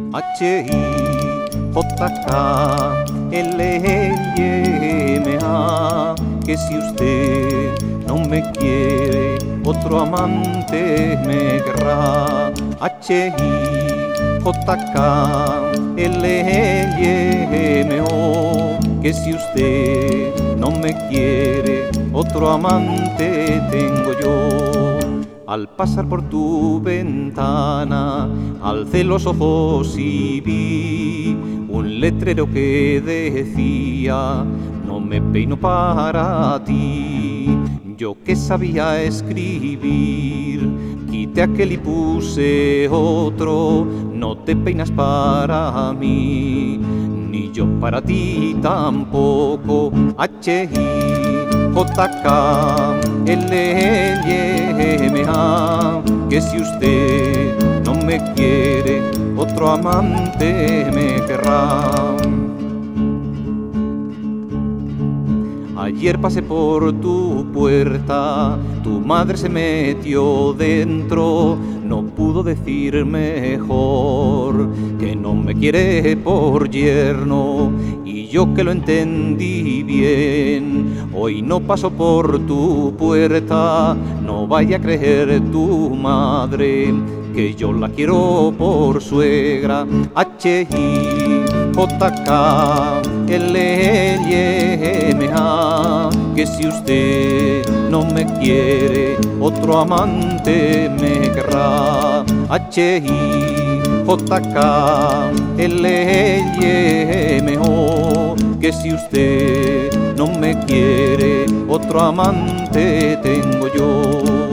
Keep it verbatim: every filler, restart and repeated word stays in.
H I J K L M A, que si usted no me quiere, otro amante me querrá. H I J K L M O, que si usted no me quiere, otro amante tengo yo. Al pasar por tu ventana, alcé los ojos y vi un letrero que decía: no me peino para ti. Yo que sabía escribir, quité aquel y puse otro: no te peinas para mí, ni yo para ti tampoco. H I J K L M A, que si usted no me quiere, otro amante me querrá. Ayer pasé por tu puerta, tu madre se metió dentro, no pudo decir mejor que no me quiere por yerno, y yo que lo entendí bien, hoy no paso por tu puerta. No vaya a creer tu madre que yo la quiero por suegra. H I J K L M A, que si usted no me quiere, otro amante me querrá. H I J K L M O, que si usted no me quiere, otro amante tengo yo.